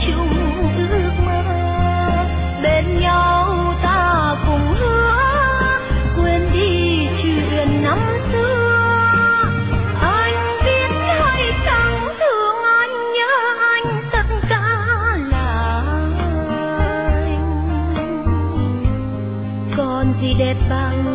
chung ước mơ, bên nhau ta cùng hứa quên đi chuyện năm xưa. Anh biết hay chẳng thương anh, nhớ anh, tất cả là anh. Còn gì đẹp bằng